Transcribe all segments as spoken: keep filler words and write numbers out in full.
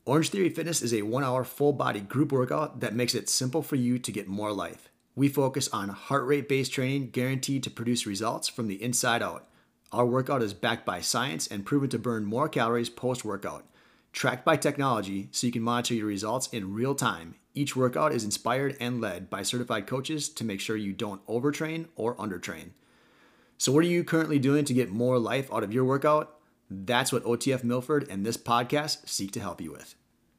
Orange Theory Fitness is a one-hour full-body group workout that makes it simple for you to get more life. We focus on heart rate-based training guaranteed to produce results from the inside out. Our workout is backed by science and proven to burn more calories post-workout. Tracked by technology so you can monitor your results in real time. Each workout is inspired and led by certified coaches to make sure you don't overtrain or undertrain. So what are you currently doing to get more life out of your workout? That's what O T F Milford and this podcast seek to help you with.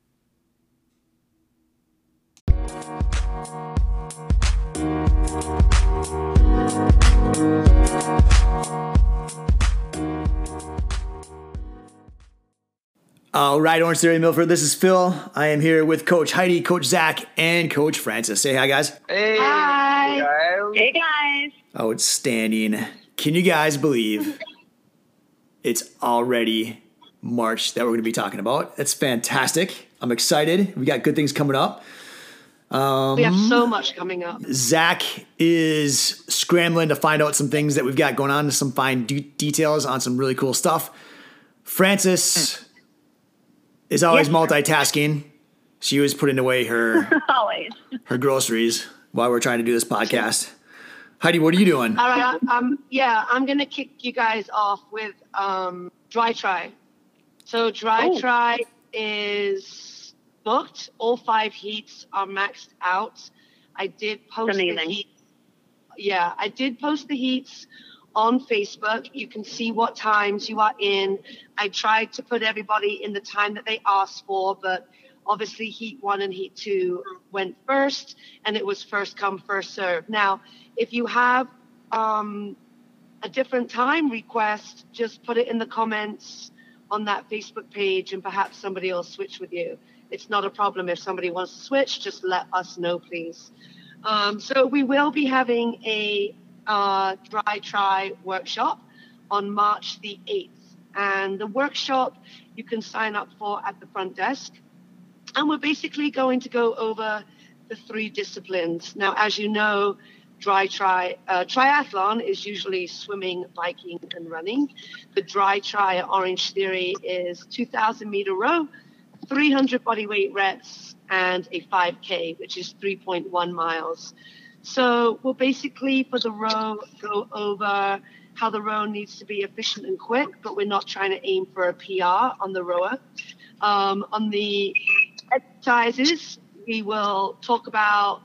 All right, Orange Theory Milford, this is Phil. I am here with Coach Heidi, Coach Zach, and Coach Francis. Say hi, guys. Hey. Hi. Hey, guys. Hey, guys. Outstanding. Can you guys believe it's already March that we're going to be talking about? That's fantastic. I'm excited. We got good things coming up. Um, we have so much coming up. Zach is scrambling to find out some things that we've got going on, some fine de- details on some really cool stuff. Francis is always Yes. multitasking. She was putting away her Always. her groceries while we're trying to do this podcast. Heidi, what are you doing? All right. Um. Yeah, I'm gonna kick you guys off with um dry try. So dry Oh. try is booked. All five heats are maxed out. I did post the Amazing. heats. Yeah, I did post the heats on Facebook. You can see what times you are in. I tried to put everybody in the time that they asked for, but obviously heat one and heat two went first, and it was first come, first serve. Now, if you have um, a different time request, just put it in the comments on that Facebook page, and perhaps somebody will switch with you. It's not a problem. If somebody wants to switch, just let us know, please. Um, so we will be having a uh, dry try workshop on March the eighth. And the workshop you can sign up for at the front desk. And we're basically going to go over the three disciplines. Now, as you know, dry try, uh, triathlon is usually swimming, biking, and running. The dry try at Orange Theory is two thousand meter row, three hundred body weight reps, and a five K, which is three point one miles. So we'll basically, for the row, go over how the row needs to be efficient and quick, but we're not trying to aim for a P R on the rower. Um, on the exercises, we will talk about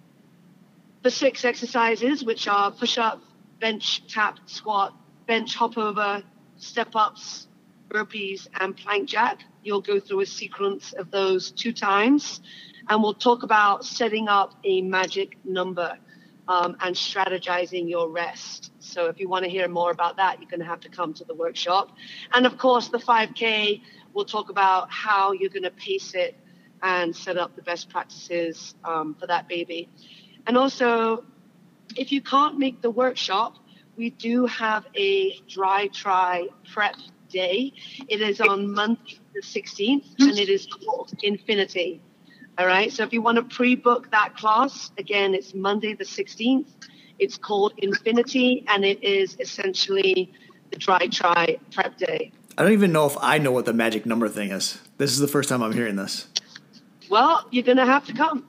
the six exercises, which are push-up, bench, tap, squat, bench, hop over, step-ups, burpees, and plank jack. You'll go through a sequence of those two times, and we'll talk about setting up a magic number um, and strategizing your rest. So if you want to hear more about that, you're going to have to come to the workshop. And of course, the five K, we'll talk about how you're going to pace it and set up the best practices um, for that baby. And also, if you can't make the workshop, we do have a dry try prep day. It is on Monday the sixteenth, and it is called Infinity. All right, so if you want to pre-book that class, again, it's Monday the sixteenth. It's called Infinity, and it is essentially the dry try prep day. I don't even know if I know what the magic number thing is. This is the first time I'm hearing this. Well, you're going to have to come.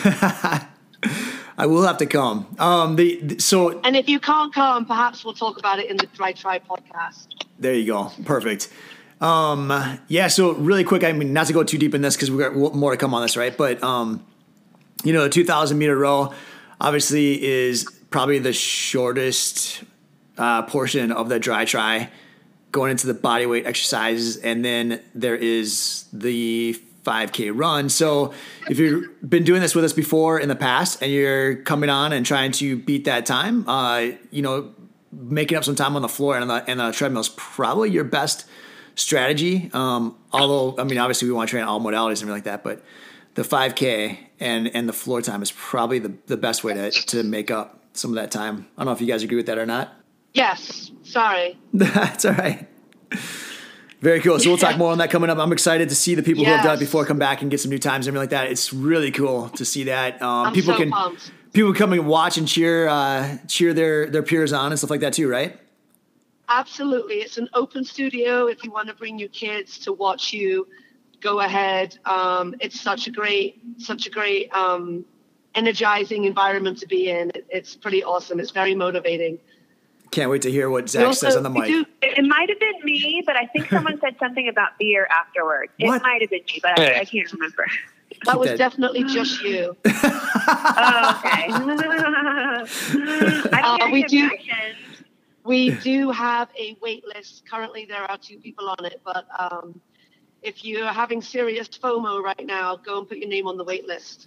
I will have to come. Um, the, the so And if you can't come, perhaps we'll talk about it in the Dry Try podcast. there you go. Perfect. Um, yeah. So really quick, I mean, not to go too deep in this because we got more to come on this, right? But um, you know, the two thousand meter row obviously is probably the shortest uh, portion of the dry try, going into the body weight exercises, and then there is the five K run. So if you've been doing this with us before in the past and you're coming on and trying to beat that time, uh, you know, making up some time on the floor and on the, and the treadmill is probably your best strategy. Um, although, I mean, obviously we want to train all modalities and everything like that, but the five K and, and the floor time is probably the, the best way to, to make up some of that time. I don't know if you guys agree with that or not. Yes. Sorry. That's all right. Very cool. So we'll talk more on that coming up. I'm excited to see the people who have done it Yes. before come back and get some new times and everything like that. It's really cool to see that. Um, I'm people so can pumped. people come and watch and cheer uh, cheer their their peers on and stuff like that too, right? Absolutely. It's an open studio if you want to bring your kids to watch you go ahead. Um, it's such a great, such a great, um, energizing environment to be in. It, it's pretty awesome. It's very motivating. Can't wait to hear what Zach also, says on the mic. Do, it might have been me, but I think someone said something about beer afterwards. What? It might have been me, but I, I can't remember. that was that. definitely just you. Oh, okay. I Uh, we do. Directions. We do have a wait list. Currently, there are two people on it, but um, if you're having serious FOMO right now, go and put your name on the wait list.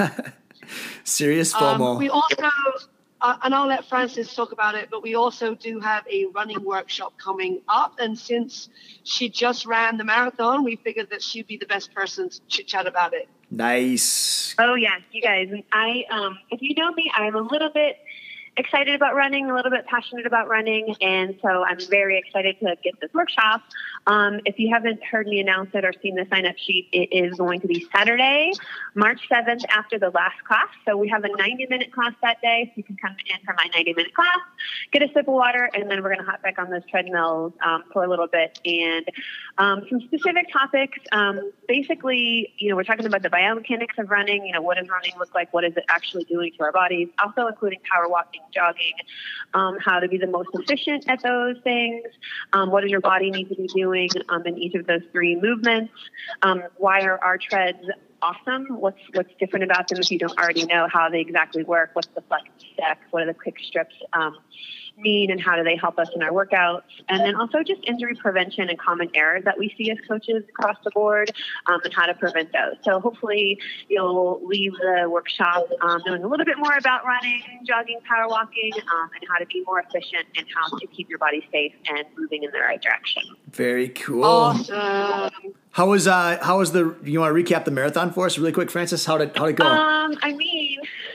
Serious FOMO. Um, we also, uh, and I'll let Frances talk about it, but we also do have a running workshop coming up. And since she just ran the marathon, we figured that she'd be the best person to chit chat about it. Nice. Oh yes, you guys. I um, if you know me, I'm a little bit excited about running, a little bit passionate about running, and so I'm very excited to get this workshop. Um, if you haven't heard me announce it or seen the sign-up sheet, it is going to be Saturday, March seventh after the last class. So we have a ninety-minute class that day, so you can come in for my ninety-minute class, get a sip of water, and then we're going to hop back on those treadmills um, for a little bit. And um, some specific topics, um, basically, you know, we're talking about the biomechanics of running, you know, what does running look like, what is it actually doing to our bodies, also including power walking, jogging, um, how to be the most efficient at those things, um, what does your body need to be doing um, in each of those three movements, um, why are our treads awesome, what's what's different about them if you don't already know how they exactly work, what's the flex step, what are the quick strips um, mean, and how do they help us in our workouts, and then also just injury prevention and common errors that we see as coaches across the board, um, and how to prevent those. So hopefully you'll leave the workshop um, knowing a little bit more about running, jogging, power walking, um, and how to be more efficient and how to keep your body safe and moving in the right direction. Very cool. Awesome. How was uh how was the you want to recap the marathon for us really quick, Frances? How did how did it go? Um, I mean,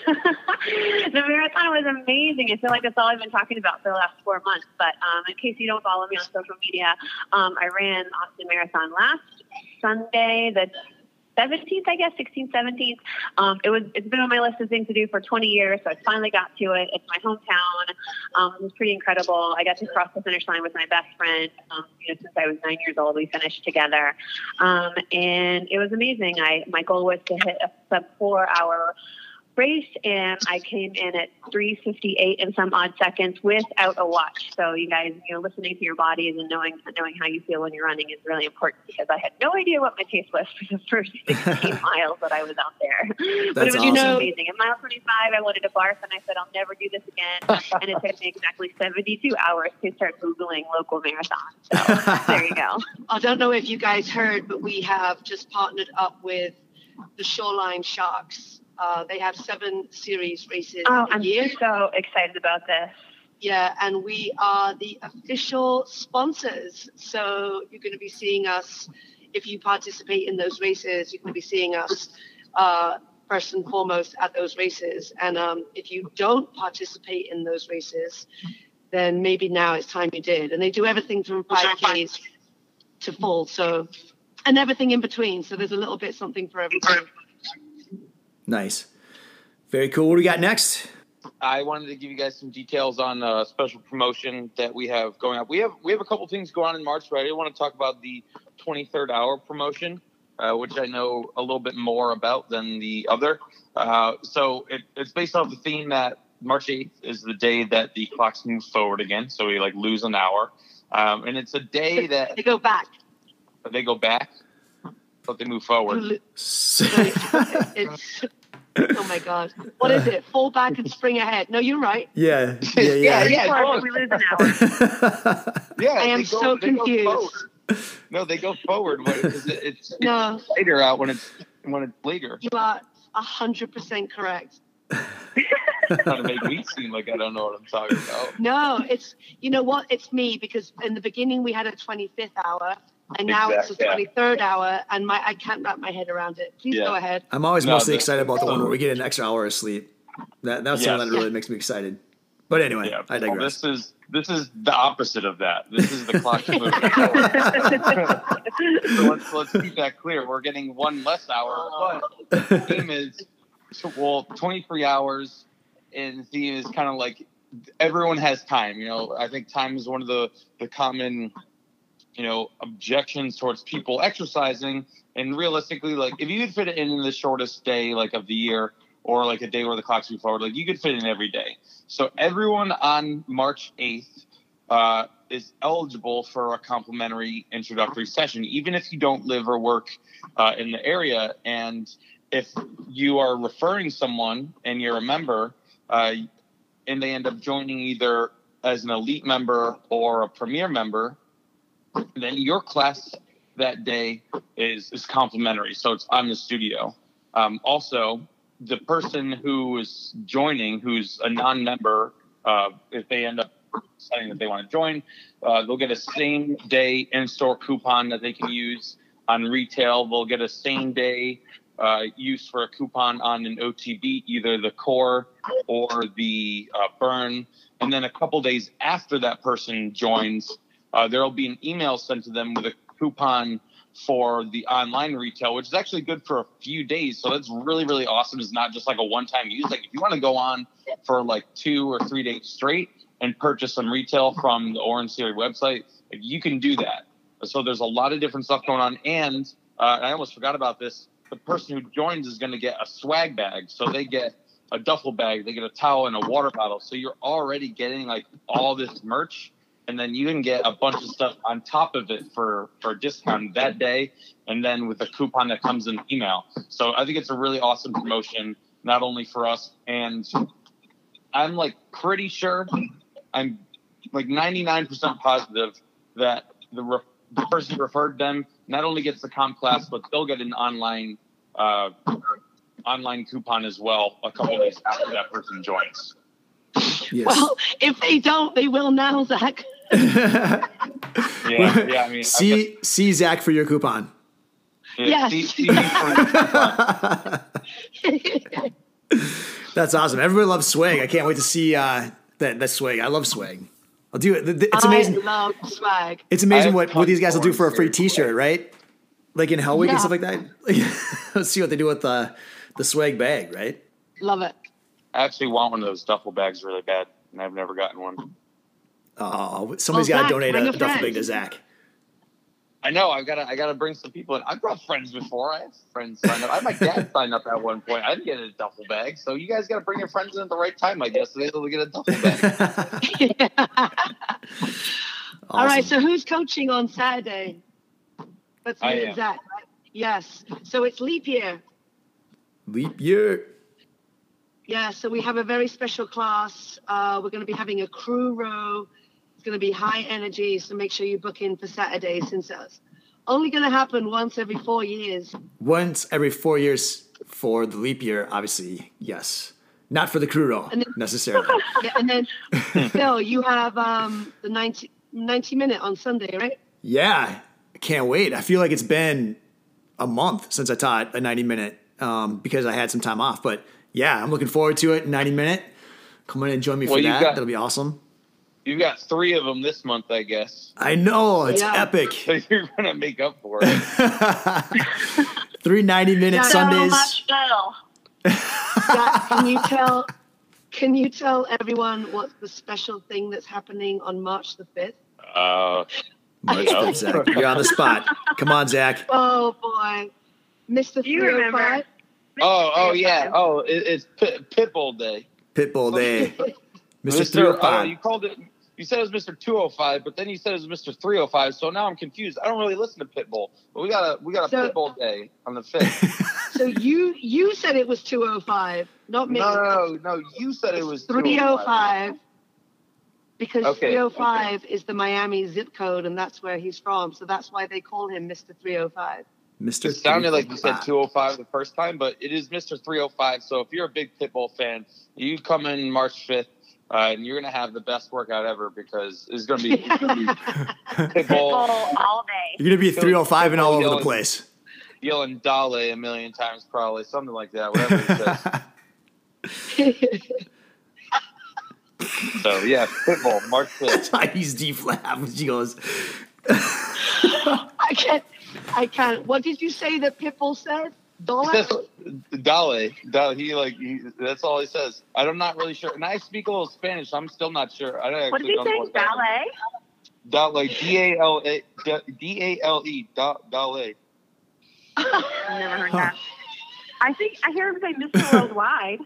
the marathon was amazing. I feel like that's all I've been talking about for the last four months. But um, in case you don't follow me on social media, um, I ran Austin Marathon last Sunday, the seventeenth, I guess, sixteenth, seventeenth. Um, it was, it's been on my list of things to do for twenty years, so I finally got to it. It's my hometown. Um, it was pretty incredible. I got to cross the finish line with my best friend. Um, you know, since I was nine years old, we finished together. Um, and it was amazing. I, my goal was to hit a sub four hour race, and I came in at three fifty-eight and some odd seconds without a watch. So you guys, you know, listening to your bodies and knowing knowing how you feel when you're running is really important, because I had no idea what my pace was for the first sixteen miles that I was out there. That's but it was awesome. just amazing. At mile twenty-five, I wanted to barf, and I said, I'll never do this again. And it took me exactly seventy-two hours to start Googling local marathons. So there you go. I don't know if you guys heard, but we have just partnered up with the Shoreline Sharks. Uh, they have seven series races Oh, a I'm year. so excited about this. Yeah, and we are the official sponsors. So you're going to be seeing us, if you participate in those races, you're going to be seeing us uh, first and foremost at those races. And um, if you don't participate in those races, then maybe now it's time you did. And they do everything from five Ks to full, so, and everything in between. So there's a little bit something for everybody. Nice. Very cool. What do we got next? I wanted to give you guys some details on a special promotion that we have going up. We have we have a couple things going on in March, but I did want to talk about the twenty-third hour promotion, uh, which I know a little bit more about than the other. Uh, so it, it's based off the theme that March eighth is the day that the clocks move forward again. So we like lose an hour. Um, and it's a day that They go back. they go back, but they move forward. It's, oh my God. What is it? Fall back and spring ahead. No, you're right. Yeah. Yeah. Yeah. Yeah, yeah. Or we lose an hour. Yeah, I am they go- so they go confused. forward. No, they go forward. when- It's, it's, it's No, later out when it's when it's later. you are one hundred percent correct. Trying to make me seem like I don't know what I'm talking about. No, it's, you know what? It's me, because in the beginning we had a twenty-fifth hour, and now it's Exact- a yeah. twenty-third hour, and my I can't wrap my head around it. Please Yeah. go ahead. I'm always No, mostly the- excited about the one where we get an extra hour of sleep. That that's Yes. something that really makes me excited. But anyway, Yeah, I well, digress. this is this is the opposite of that. This is the clock moving. So let's let's keep that clear. We're getting one less hour, but the theme is so, well twenty-three hours, and the theme is kind of like everyone has time. You know, I think time is one of the the common you know, objections towards people exercising. And realistically, like if you could fit it in the shortest day like of the year, or like a day where the clock's move forward, like you could fit in every day. So everyone on March eighth uh, is eligible for a complimentary introductory session, even if you don't live or work uh, in the area. And if you are referring someone and you're a member, uh, and they end up joining either as an elite member or a premier member, then your class that day is, is complimentary. So it's on the studio. Um, also, the person who is joining, who's a non-member, uh, if they end up deciding that they want to join, uh, they'll get a same day in-store coupon that they can use on retail. They'll get a same day uh, use for a coupon on an O T B, either the core or the uh, burn. And then a couple days after that person joins, uh, there'll be an email sent to them with a coupon for the online retail, which is actually good for a few days. So that's really, really awesome. It's not just like a one-time use. Like if you want to go on for like two or three days straight and purchase some retail from the Orange Theory website, like you can do that. So there's a lot of different stuff going on. And uh, I almost forgot about this. The person who joins is going to get a swag bag. So they get a duffel bag, they get a towel and a water bottle. So you're already getting like all this merch. And then you can get a bunch of stuff on top of it for, for a discount that day. And then with a coupon that comes in email. So I think it's a really awesome promotion, not only for us. And I'm like pretty sure, I'm like ninety-nine percent positive that the, re- the person who referred them not only gets the comp class, but they'll get an online, uh, online coupon as well a couple days after that person joins. Yes. Well, if they don't, they will now, Zach. yeah, yeah. I mean, see, got, see Zach for your coupon. Yeah, yes. see, see me for your coupon. That's awesome. Everybody loves swag. I can't wait to see uh, that that swag. I love swag. I'll do it. It's amazing. I love swag. It's amazing what, what these guys will do for a free T-shirt, right? Like in Hell Week yeah. and stuff like that. Let's see what they do with the the swag bag, right? Love it. I actually want one of those duffel bags really bad, and I've never gotten one. Oh, somebody's well, got to donate a, a duffel bag to Zach. I know. I've got to. I got to bring some people in. I've brought friends before. I have friends sign up. I had my dad sign up at one point. I didn't get a duffel bag, so you guys got to bring your friends in at the right time, I guess, so they're able to get a duffel bag. Awesome. All right. So who's coaching on Saturday? That's me and Zach. Right? Yes. So it's leap year. Leap year. Yeah, so we have a very special class. Uh, we're going to be having a crew row. It's going to be high energy, so make sure you book in for Saturday, since it's only going to happen once every four years. Once every four years for the leap year, obviously, yes. Not for the crew row, then, necessarily. Yeah, and then, Phil, you have um, the ninety, ninety minute on Sunday, right? Yeah, I can't wait. I feel like it's been a month since I taught a ninety minute um, because I had some time off, but yeah, I'm looking forward to it. ninety minute. Come in and join me for well, that. Got, That'll be awesome. You got three of them this month, I guess. I know. It's yeah. epic. So you're going to make up for it. Three ninety minute so Sundays. Much yeah, can you tell Can you tell everyone what's the special thing that's happening on March the fifth? Uh, March fifth, Zach. You're on the spot. Come on, Zach. Oh, boy. Mister Do you remember? Oh, oh yeah. Oh, it, it's Pit, Pitbull Day. Pitbull Day. Mister Mister three oh five. Uh, you called it. You said it was Mister two oh five, but then you said it was Mister three oh five. So now I'm confused. I don't really listen to Pitbull, but we got a we got a so, Pitbull Day on the fifth. So you you said it was two oh five, not me. No, no, no. You said it was three oh five. Because okay, three oh five okay. is the Miami zip code, and that's where he's from. So that's why they call him Mister three oh five. Mister It sounded like you said two oh five the first time, but it is Mister three oh five. So if you're a big Pitbull fan, you come in March fifth, uh, and you're going to have the best workout ever because it's going to be, Pitbull, Pitbull all day. You're going to be three oh five and all over yelling, the place. Yelling Dale a million times, probably, something like that, whatever it says. So, yeah, Pitbull, March fifth. Chinese deep laugh when she goes. I can't. I can't. What did you say that Pitbull said? Dollar? Dale. Dale. He, like, he, that's all he says. I'm not really sure. And I speak a little Spanish, so I'm still not sure. I don't what did he say? Ballet? Dale, D A L A, D A L E, Dale. I've never heard that. I think I hear him say Mister Worldwide.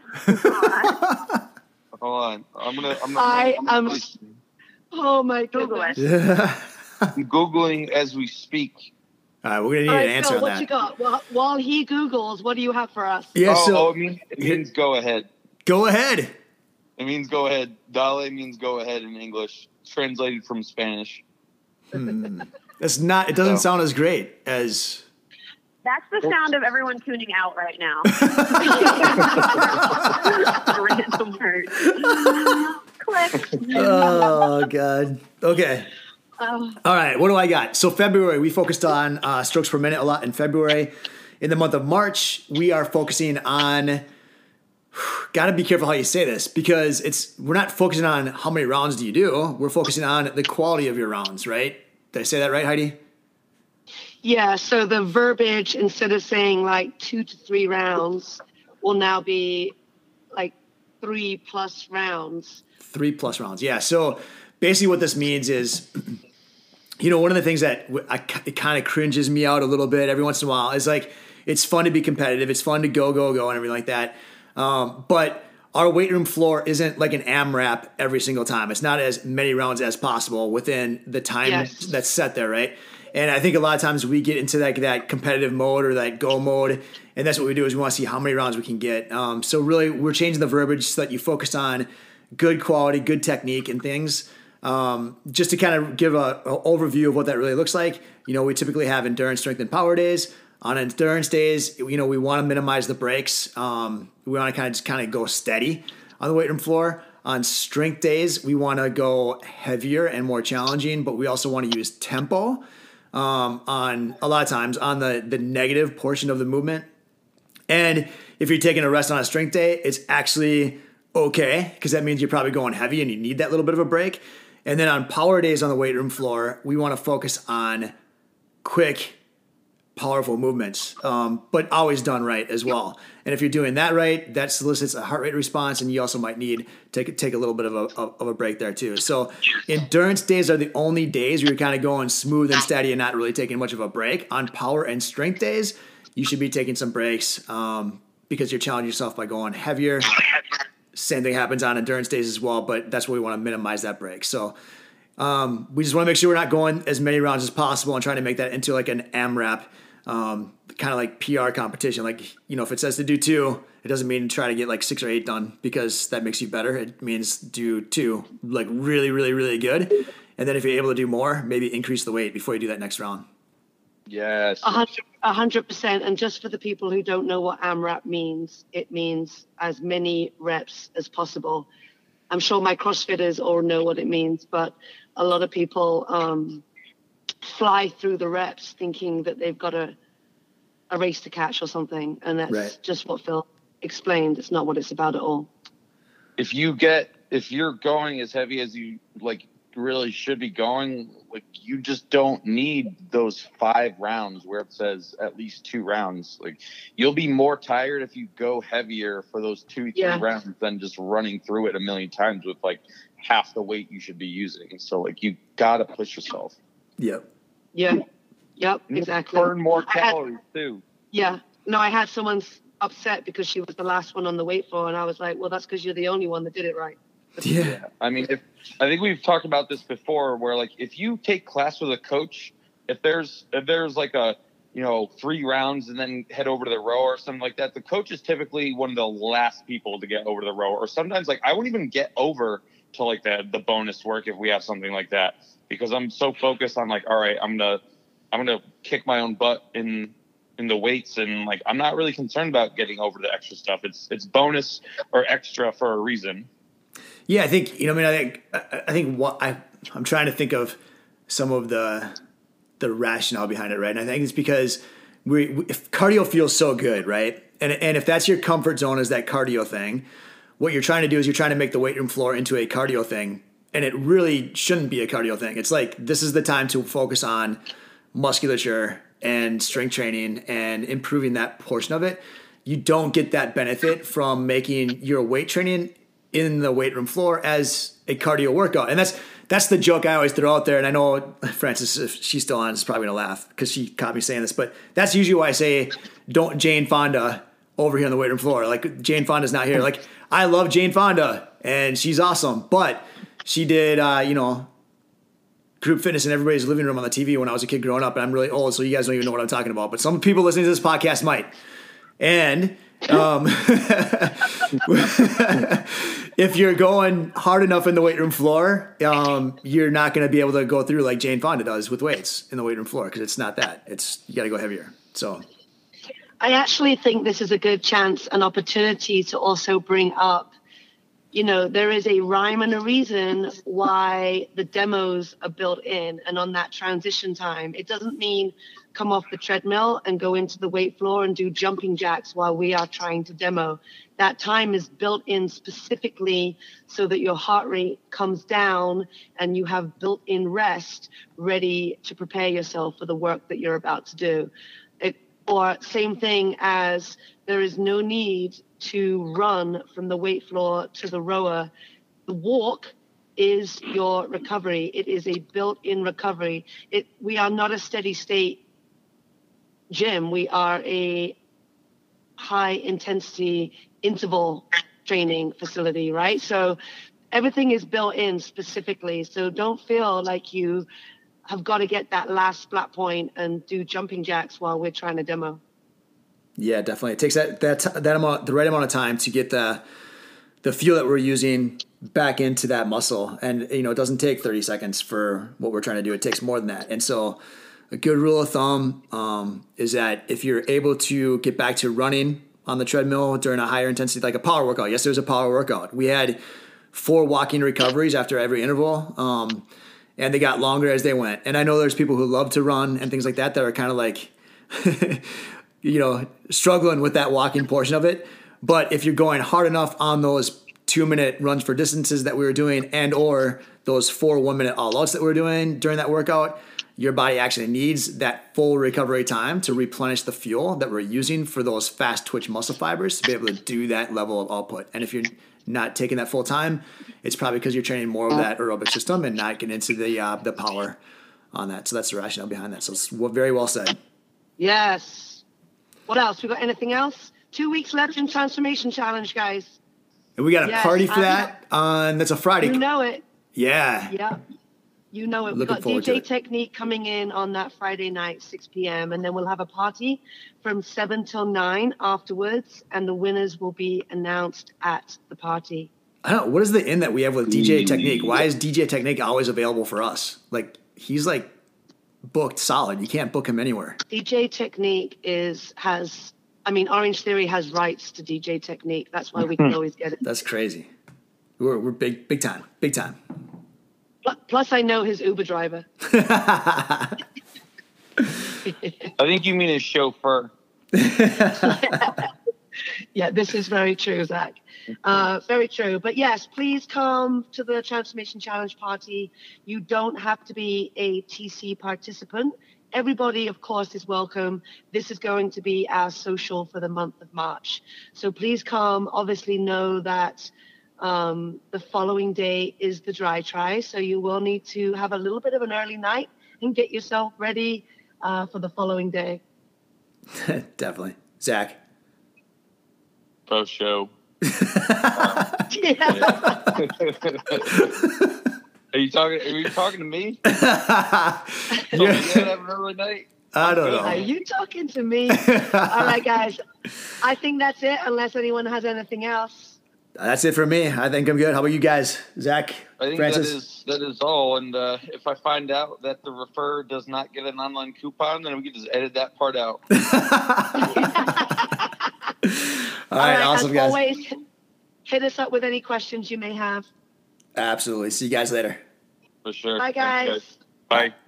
Hold on, I'm gonna. I'm gonna I I'm am. Oh my Google goodness. it. I'm googling as we speak. All right, we're gonna need All right, an answer Phil, on what that. you got? While, while he Googles, what do you have for us? Yeah, oh, so oh, it means, it means go ahead. go ahead. It means go ahead. Dale means go ahead in English, translated from Spanish. Hmm. It's not. It doesn't No. sound as great as. That's the sound of everyone tuning out right now. Random word. Click. Oh God. Okay. Oh, All right. What do I got? So February, we focused on uh, strokes per minute a lot in February. In the month of March, we are focusing on. Got to be careful how you say this because it's we're not focusing on how many rounds do you do. We're focusing on the quality of your rounds, right? Did I say that right, Heidi? yeah. So the verbiage, instead of saying like two to three rounds, will now be like three plus rounds. Three plus rounds. Yeah. So basically what this means is, you know, one of the things that w- I, it kind of cringes me out a little bit every once in a while is like, it's fun to be competitive. It's fun to go, go, go and everything like that. Um, but our weight room floor isn't like an AMRAP every single time. It's not as many rounds as possible within the time Yes. that's set there, right? And I think a lot of times we get into like that competitive mode or that go mode, and that's what we do is we want to see how many rounds we can get. Um, so really, we're changing the verbiage so that you focus on good quality, good technique, and things. Um, just to kind of give a, a overview of what that really looks like. You know, we typically have endurance, strength, and power days. On endurance days, you know, we want to minimize the breaks. Um, we want to kind of just kind of go steady on the weight room floor. On strength days, we want to go heavier and more challenging, but we also want to use tempo. Um, on a lot of times on the, the negative portion of the movement. And if you're taking a rest on a strength day, it's actually okay because that means you're probably going heavy and you need that little bit of a break. And then on power days on the weight room floor, we want to focus on quick, powerful movements, um, but always done right as well. And if you're doing that right, that solicits a heart rate response, and you also might need to take, take a little bit of a, of a break there too. So endurance days are the only days where you're kind of going smooth and steady and not really taking much of a break. On power and strength days, you should be taking some breaks um, because you're challenging yourself by going heavier. Same thing happens on endurance days as well, but that's where we want to minimize that break. So um, we just want to make sure we're not going as many rounds as possible and trying to make that into like an AMRAP, um, kind of like P R competition. Like, you know, if it says to do two, it doesn't mean try to get like six or eight done because that makes you better. It means do two, like really, really, really good. And then if you're able to do more, maybe increase the weight before you do that next round. Yes. A hundred, a hundred percent. And just for the people who don't know what AMRAP means, it means as many reps as possible. I'm sure my CrossFitters all know what it means, but a lot of people um, fly through the reps thinking that they've got a, a race to catch or something. And that's Right. just what Phil explained. It's not what it's about at all. If you get, if you're going as heavy as you like really should be going, like you just don't need those five rounds where it says at least two rounds. Like you'll be more tired if you go heavier for those two, three Yeah. rounds than just running through it a million times with like half the weight you should be using. So like you gotta push yourself. Yep. Yeah. Yep, You exactly. burn more I had- calories too. Yeah. No, I had someone upset because she was the last one on the weight floor. And I was like, well, that's because you're the only one that did it right. Yeah. I mean, if I think we've talked about this before, where like if you take class with a coach, if there's if there's like a you know three rounds and then head over to the row or something like that, the coach is typically one of the last people to get over to the row. Or sometimes like I won't even get over to like the the bonus work if we have something like that because I'm so focused on like, all right, I'm gonna I'm gonna kick my own butt in in the weights and like I'm not really concerned about getting over the extra stuff. It's it's bonus or extra for a reason. Yeah, I think you know. I mean, I think I, I think what I I'm trying to think of some of the the rationale behind it, right? And I think it's because we, we if cardio feels so good, right? And and if that's your comfort zone is that cardio thing, what you're trying to do is you're trying to make the weight room floor into a cardio thing, and it really shouldn't be a cardio thing. It's like this is the time to focus on musculature and strength training and improving that portion of it. You don't get that benefit from making your weight training in the weight room floor as a cardio workout. And that's that's the joke I always throw out there. And I know Francis, if she's still on, is probably going to laugh because she caught me saying this. But that's usually why I say don't Jane Fonda over here on the weight room floor. Like, Jane Fonda's not here. Like, I love Jane Fonda, and she's awesome. But she did, uh, you know, group fitness in everybody's living room on the T V when I was a kid growing up. And I'm really old, so you guys don't even know what I'm talking about. But some people listening to this podcast might. And um, if you're going hard enough in the weight room floor, um, you're not going to be able to go through like Jane Fonda does with weights in the weight room floor, because it's not that. It's you got to go heavier. So I actually think this is a good chance, an opportunity to also bring up, you know, there is a rhyme and a reason why the demos are built in, and on that transition time. It doesn't mean come off the treadmill and go into the weight floor and do jumping jacks while we are trying to demo. That time is built in specifically so that your heart rate comes down and you have built-in rest ready to prepare yourself for the work that you're about to do. It, or same thing as there is no need to run from the weight floor to the rower. The walk is your recovery. It is a built-in recovery. It, we are not a steady state gym. We are a high intensity interval training facility, right? So everything is built in specifically. So don't feel like you have got to get that last splat point and do jumping jacks while we're trying to demo. Yeah, definitely. It takes that that that amount, the right amount of time to get the the fuel that we're using back into that muscle. And you know, it doesn't take thirty seconds for what we're trying to do. It takes more than that. And so a good rule of thumb um, is that if you're able to get back to running on the treadmill during a higher intensity, like a power workout. Yes, there's a power workout. We had four walking recoveries after every interval, um, and they got longer as they went. And I know there's people who love to run and things like that that are kind of like, you know, struggling with that walking portion of it. But if you're going hard enough on those two-minute runs for distances that we were doing, and or those four one-minute all-outs that we were doing during that workout, your body actually needs that full recovery time to replenish the fuel that we're using for those fast twitch muscle fibers to be able to do that level of output. And if you're not taking that full time, it's probably because you're training more of that aerobic system and not getting into the uh, the power on that. So that's the rationale behind that. So it's very well said. Yes. What else? We got anything else? Two weeks left in Transformation Challenge, guys. And we got a yes, party for I'm, that on, that's a Friday. You know it. Yeah. Yeah. You know it. We've got D J Technique coming in on that Friday night, six p.m. And then we'll have a party from seven till nine afterwards. And the winners will be announced at the party. I don't know. What is the in that we have with D J Technique? Why is D J Technique always available for us? Like, he's like booked solid. You can't book him anywhere. D J Technique is, has, I mean, Orange Theory has rights to D J Technique. That's why we can always get it. That's crazy. We're, we're big, big time, big time. Plus, I know his Uber driver. I think you mean his chauffeur. Yeah, this is very true, Zach. Uh, very true. But yes, please come to the Transformation Challenge party. You don't have to be a T C participant. Everybody, of course, is welcome. This is going to be our social for the month of March. So please come. Obviously, know that Um, the following day is the dry try, so you will need to have a little bit of an early night and get yourself ready uh, for the following day. Definitely. Zach? Post show. Are you talking? Are you talking to me? Yeah. Oh, you gotta have an early night. I don't know. Are you talking to me? All right, guys. I think that's it, unless anyone has anything else. That's it for me. I think I'm good. How about you guys? Zach? I think Francis? that is that is all. And uh, if I find out that the refer does not get an online coupon, then we can just edit that part out. All right, All right, awesome, as guys. always, hit us up with any questions you may have. Absolutely. See you guys later. For sure. Bye, Thanks, guys. Bye.